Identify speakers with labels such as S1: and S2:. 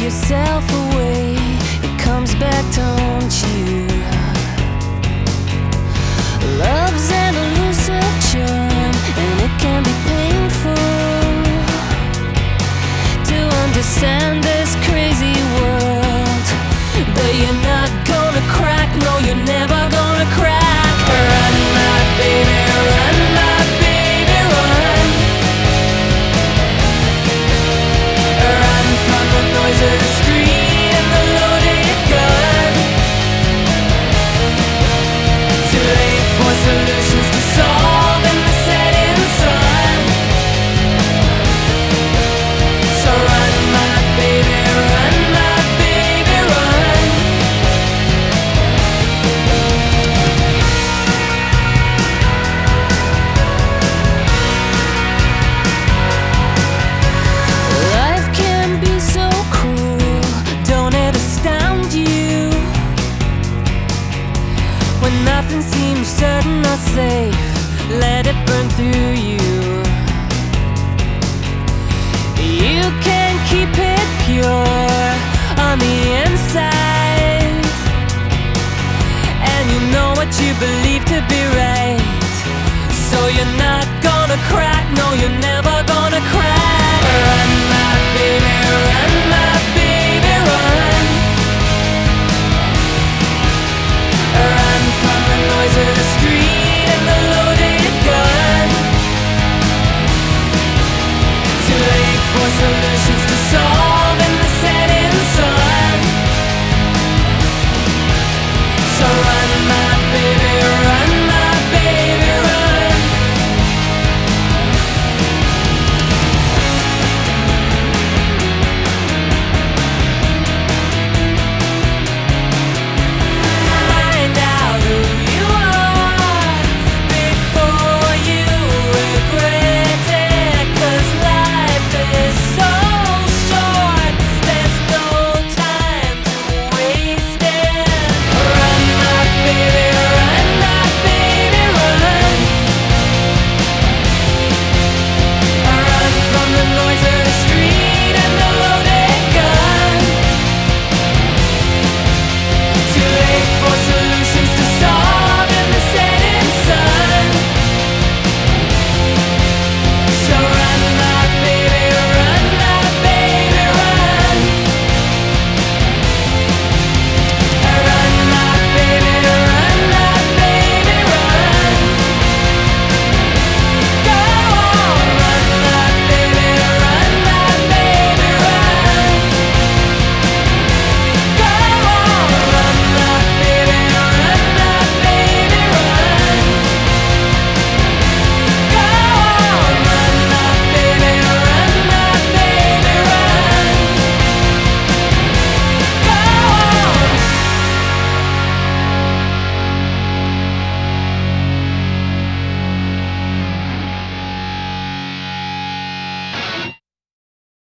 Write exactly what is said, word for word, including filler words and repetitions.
S1: yourself away, it comes back to haunt you. Love's an elusive charm, and it can be painful to understand this crazy world. But you're not gonna crack, no, you're never gonna crack. Run, my baby, run, my baby, run. Run from the noise of the street and the loaded gun. Too late for solutions to solve in the setting sun. So run, my baby, run, my baby, run. Life can be so cruel, don't it astound you? When nothing seems certain or safe, let it burn through you. You can keep it pure on the inside, and you know what you believe to be right. So you're not gonna crack, no, you're never gonna crack.